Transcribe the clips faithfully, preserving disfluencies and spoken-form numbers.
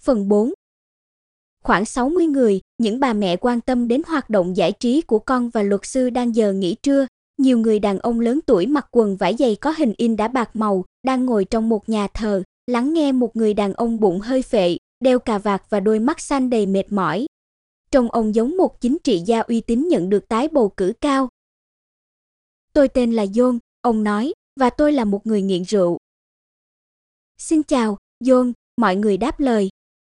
Phần bốn. Khoảng sáu mươi người, những bà mẹ quan tâm đến hoạt động giải trí của con và luật sư đang giờ nghỉ trưa. Nhiều người đàn ông lớn tuổi mặc quần vải dày có hình in đá bạc màu, đang ngồi trong một nhà thờ, lắng nghe một người đàn ông bụng hơi phệ, đeo cà vạt và đôi mắt xanh đầy mệt mỏi. Trông ông giống một chính trị gia uy tín nhận được tái bầu cử cao. Tôi tên là John, ông nói, và tôi là một người nghiện rượu. Xin chào, John, mọi người đáp lời.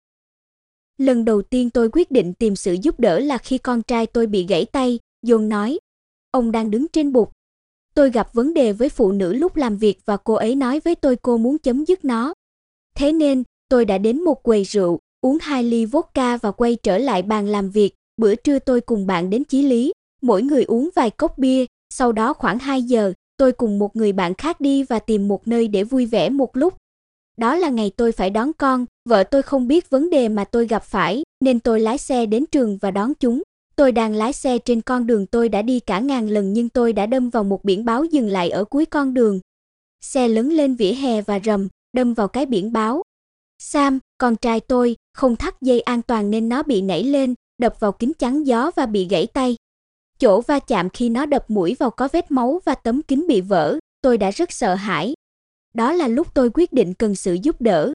Lần đầu tiên tôi quyết định tìm sự giúp đỡ là khi con trai tôi bị gãy tay, John nói. Ông đang đứng trên bục. Tôi gặp vấn đề với phụ nữ lúc làm việc và cô ấy nói với tôi cô muốn chấm dứt nó. Thế nên, tôi đã đến một quầy rượu, uống hai ly vodka và quay trở lại bàn làm việc. Bữa trưa tôi cùng bạn đến Chí Lý, mỗi người uống vài cốc bia. Sau đó khoảng hai giờ, tôi cùng một người bạn khác đi và tìm một nơi để vui vẻ một lúc. Đó là ngày tôi phải đón con, vợ tôi không biết vấn đề mà tôi gặp phải, nên tôi lái xe đến trường và đón chúng. Tôi đang lái xe trên con đường tôi đã đi cả ngàn lần nhưng tôi đã đâm vào một biển báo dừng lại ở cuối con đường. Xe lấn lên vỉa hè và rầm, đâm vào cái biển báo. Sam, con trai tôi, không thắt dây an toàn nên nó bị nảy lên, đập vào kính chắn gió và bị gãy tay. Chỗ va chạm khi nó đập mũi vào có vết máu và tấm kính bị vỡ, tôi đã rất sợ hãi. Đó là lúc tôi quyết định cần sự giúp đỡ.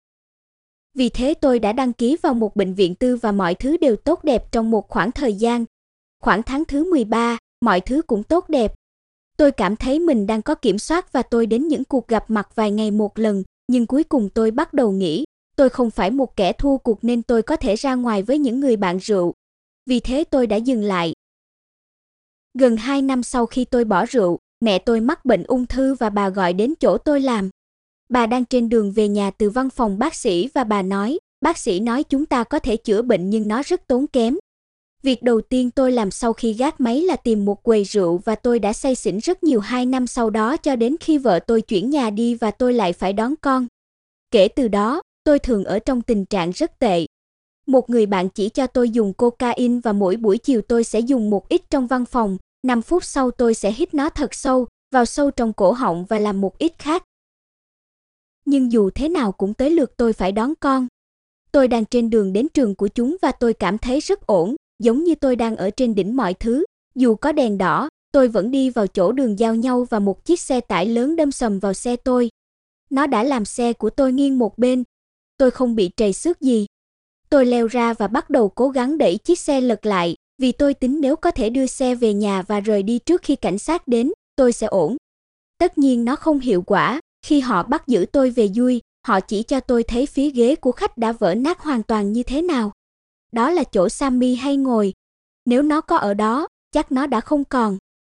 Vì thế tôi đã đăng ký vào một bệnh viện tư và mọi thứ đều tốt đẹp trong một khoảng thời gian. Khoảng tháng thứ mười ba, mọi thứ cũng tốt đẹp. Tôi cảm thấy mình đang có kiểm soát và tôi đến những cuộc gặp mặt vài ngày một lần, nhưng cuối cùng tôi bắt đầu nghĩ, tôi không phải một kẻ thua cuộc nên tôi có thể ra ngoài với những người bạn rượu. Vì thế tôi đã dừng lại. Gần hai năm sau khi tôi bỏ rượu, mẹ tôi mắc bệnh ung thư và bà gọi đến chỗ tôi làm. Bà đang trên đường về nhà từ văn phòng bác sĩ và bà nói, bác sĩ nói chúng ta có thể chữa bệnh nhưng nó rất tốn kém. Việc đầu tiên tôi làm sau khi gác máy là tìm một quầy rượu và tôi đã say xỉn rất nhiều hai năm sau đó cho đến khi vợ tôi chuyển nhà đi và tôi lại phải đón con. Kể từ đó, tôi thường ở trong tình trạng rất tệ. Một người bạn chỉ cho tôi dùng cocaine và mỗi buổi chiều tôi sẽ dùng một ít trong văn phòng. năm phút sau tôi sẽ hít nó thật sâu, vào sâu trong cổ họng và làm một ít khác. Nhưng dù thế nào cũng tới lượt tôi phải đón con. Tôi đang trên đường đến trường của chúng và tôi cảm thấy rất ổn, giống như tôi đang ở trên đỉnh mọi thứ. Dù có đèn đỏ, tôi vẫn đi vào chỗ đường giao nhau và một chiếc xe tải lớn đâm sầm vào xe tôi. Nó đã làm xe của tôi nghiêng một bên. Tôi không bị trầy xước gì. Tôi leo ra và bắt đầu cố gắng đẩy chiếc xe lật lại, vì tôi tính nếu có thể đưa xe về nhà và rời đi trước khi cảnh sát đến, tôi sẽ ổn. Tất nhiên nó không hiệu quả, khi họ bắt giữ tôi về dui, họ chỉ cho tôi thấy phía ghế của khách đã vỡ nát hoàn toàn như thế nào. Đó là chỗ Sammy hay ngồi. Nếu nó có ở đó, chắc nó đã không còn.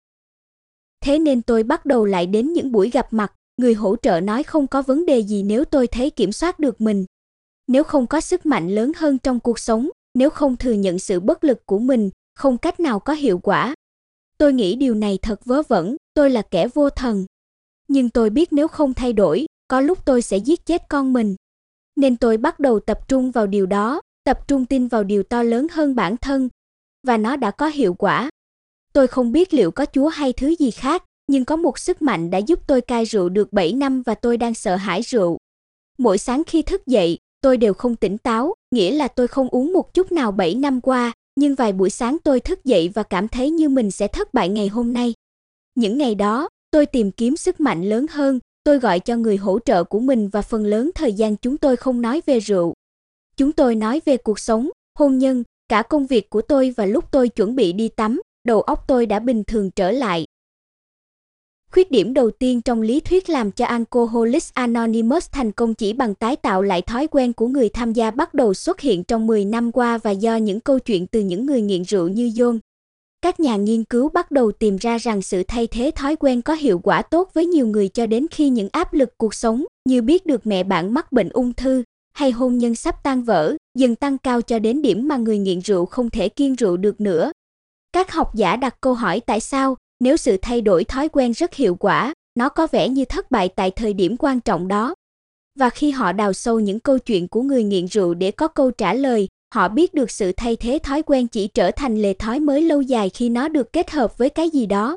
Thế nên tôi bắt đầu lại đến những buổi gặp mặt, người hỗ trợ nói không có vấn đề gì nếu tôi thấy kiểm soát được mình. Nếu không có sức mạnh lớn hơn trong cuộc sống, nếu không thừa nhận sự bất lực của mình, không cách nào có hiệu quả. Tôi nghĩ điều này thật vớ vẩn, tôi là kẻ vô thần. Nhưng tôi biết nếu không thay đổi, có lúc tôi sẽ giết chết con mình. Nên tôi bắt đầu tập trung vào điều đó, tập trung tin vào điều to lớn hơn bản thân. Và nó đã có hiệu quả. Tôi không biết liệu có Chúa hay thứ gì khác, nhưng có một sức mạnh đã giúp tôi cai rượu được bảy năm và tôi đang sợ hãi rượu. Mỗi sáng khi thức dậy, tôi đều không tỉnh táo, nghĩa là tôi không uống một chút nào bảy năm qua, nhưng vài buổi sáng tôi thức dậy và cảm thấy như mình sẽ thất bại ngày hôm nay. Những ngày đó, tôi tìm kiếm sức mạnh lớn hơn, tôi gọi cho người hỗ trợ của mình và phần lớn thời gian chúng tôi không nói về rượu. Chúng tôi nói về cuộc sống, hôn nhân, cả công việc của tôi và lúc tôi chuẩn bị đi tắm, đầu óc tôi đã bình thường trở lại. Khuyết điểm đầu tiên trong lý thuyết làm cho Alcoholics Anonymous thành công chỉ bằng tái tạo lại thói quen của người tham gia bắt đầu xuất hiện trong mười năm qua và do những câu chuyện từ những người nghiện rượu như John. Các nhà nghiên cứu bắt đầu tìm ra rằng sự thay thế thói quen có hiệu quả tốt với nhiều người cho đến khi những áp lực cuộc sống, như biết được mẹ bạn mắc bệnh ung thư, hay hôn nhân sắp tan vỡ, dần tăng cao cho đến điểm mà người nghiện rượu không thể kiêng rượu được nữa. Các học giả đặt câu hỏi tại sao, nếu sự thay đổi thói quen rất hiệu quả, nó có vẻ như thất bại tại thời điểm quan trọng đó. Và khi họ đào sâu những câu chuyện của người nghiện rượu để có câu trả lời, họ biết được sự thay thế thói quen chỉ trở thành lề thói mới lâu dài khi nó được kết hợp với cái gì đó.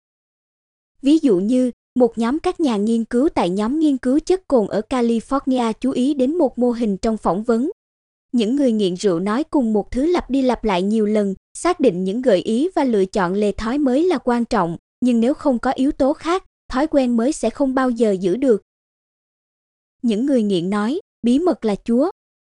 Ví dụ như, một nhóm các nhà nghiên cứu tại nhóm nghiên cứu chất cồn ở California chú ý đến một mô hình trong phỏng vấn, Những người nghiện rượu nói cùng một thứ lặp đi lặp lại nhiều lần, xác định những gợi ý và lựa chọn lề thói mới là quan trọng, nhưng nếu không có yếu tố khác, thói quen mới sẽ không bao giờ giữ được. Những người nghiện nói, bí mật là Chúa.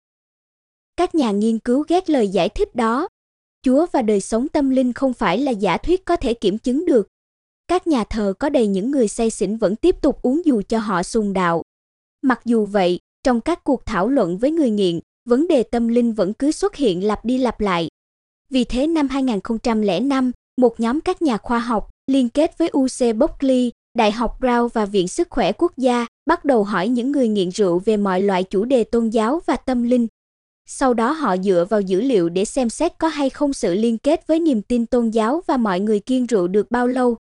Các nhà nghiên cứu ghét lời giải thích đó. Chúa và đời sống tâm linh không phải là giả thuyết có thể kiểm chứng được. Các nhà thờ có đầy những người say xỉn vẫn tiếp tục uống dù cho họ sùng đạo. Mặc dù vậy, trong các cuộc thảo luận với người nghiện, vấn đề tâm linh vẫn cứ xuất hiện lặp đi lặp lại. Vì thế năm hai không không năm, một nhóm các nhà khoa học liên kết với u xê Berkeley, Đại học Brown và Viện Sức khỏe Quốc gia bắt đầu hỏi những người nghiện rượu về mọi loại chủ đề tôn giáo và tâm linh. Sau đó họ dựa vào dữ liệu để xem xét có hay không sự liên kết với niềm tin tôn giáo và mọi người kiêng rượu được bao lâu.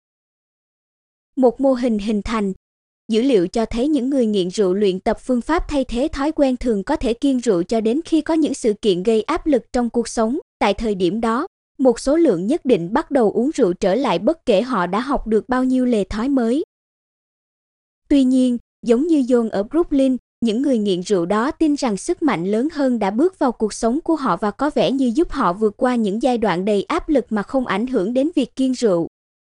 Một mô hình hình thành. Dữ liệu cho thấy những người nghiện rượu luyện tập phương pháp thay thế thói quen thường có thể kiêng rượu cho đến khi có những sự kiện gây áp lực trong cuộc sống. Tại thời điểm đó, một số lượng nhất định bắt đầu uống rượu trở lại bất kể họ đã học được bao nhiêu lề thói mới. Tuy nhiên, giống như John ở Brooklyn, những người nghiện rượu đó tin rằng sức mạnh lớn hơn đã bước vào cuộc sống của họ và có vẻ như giúp họ vượt qua những giai đoạn đầy áp lực mà không ảnh hưởng đến việc kiêng rượu.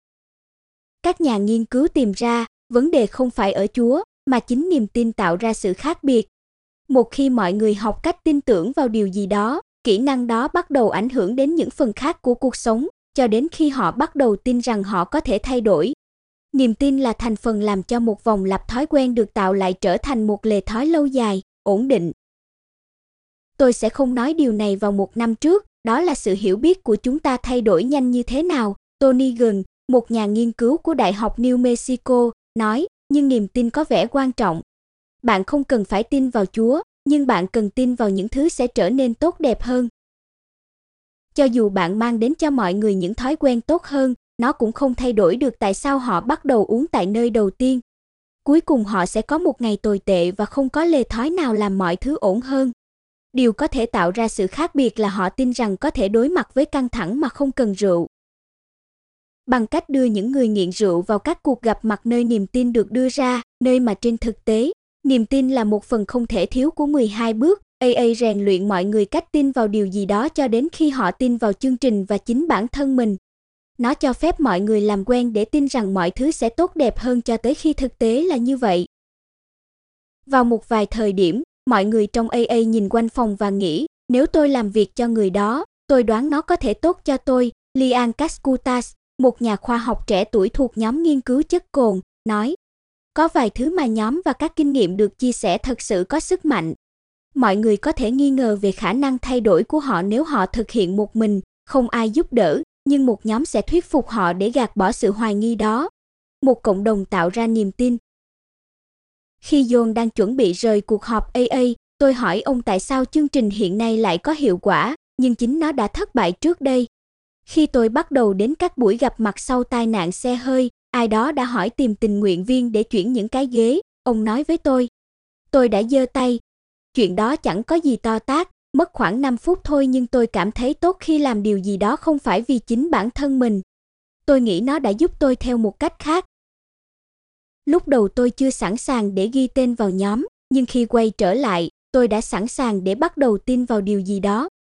Các nhà nghiên cứu tìm ra, vấn đề không phải ở Chúa, mà chính niềm tin tạo ra sự khác biệt. Một khi mọi người học cách tin tưởng vào điều gì đó, kỹ năng đó bắt đầu ảnh hưởng đến những phần khác của cuộc sống, cho đến khi họ bắt đầu tin rằng họ có thể thay đổi. Niềm tin là thành phần làm cho một vòng lặp thói quen được tạo lại trở thành một lề thói lâu dài, ổn định. Tôi sẽ không nói điều này vào một năm trước, đó là sự hiểu biết của chúng ta thay đổi nhanh như thế nào. Tony Gunn, một nhà nghiên cứu của Đại học New Mexico, nói, nhưng niềm tin có vẻ quan trọng. Bạn không cần phải tin vào Chúa, nhưng bạn cần tin vào những thứ sẽ trở nên tốt đẹp hơn. Cho dù bạn mang đến cho mọi người những thói quen tốt hơn, nó cũng không thay đổi được tại sao họ bắt đầu uống tại nơi đầu tiên. Cuối cùng họ sẽ có một ngày tồi tệ và không có lề thói nào làm mọi thứ ổn hơn. Điều có thể tạo ra sự khác biệt là họ tin rằng có thể đối mặt với căng thẳng mà không cần rượu. Bằng cách đưa những người nghiện rượu vào các cuộc gặp mặt nơi niềm tin được đưa ra, nơi mà trên thực tế, niềm tin là một phần không thể thiếu của mười hai bước, a a rèn luyện mọi người cách tin vào điều gì đó cho đến khi họ tin vào chương trình và chính bản thân mình. Nó cho phép mọi người làm quen để tin rằng mọi thứ sẽ tốt đẹp hơn cho tới khi thực tế là như vậy. Vào một vài thời điểm, mọi người trong a a nhìn quanh phòng và nghĩ, nếu tôi làm việc cho người đó, tôi đoán nó có thể tốt cho tôi. Lian Kaskutas, một nhà khoa học trẻ tuổi thuộc nhóm nghiên cứu chất cồn, nói, có vài thứ mà nhóm và các kinh nghiệm được chia sẻ thật sự có sức mạnh. Mọi người có thể nghi ngờ về khả năng thay đổi của họ nếu họ thực hiện một mình, không ai giúp đỡ, nhưng một nhóm sẽ thuyết phục họ để gạt bỏ sự hoài nghi đó. Một cộng đồng tạo ra niềm tin. Khi John đang chuẩn bị rời cuộc họp a a, tôi hỏi ông tại sao chương trình hiện nay lại có hiệu quả, nhưng chính nó đã thất bại trước đây. Khi tôi bắt đầu đến các buổi gặp mặt sau tai nạn xe hơi, ai đó đã hỏi tìm tình nguyện viên để chuyển những cái ghế, ông nói với tôi. Tôi đã giơ tay. Chuyện đó chẳng có gì to tát, mất khoảng năm phút thôi nhưng tôi cảm thấy tốt khi làm điều gì đó không phải vì chính bản thân mình. Tôi nghĩ nó đã giúp tôi theo một cách khác. Lúc đầu tôi chưa sẵn sàng để ghi tên vào nhóm, nhưng khi quay trở lại, tôi đã sẵn sàng để bắt đầu tin vào điều gì đó.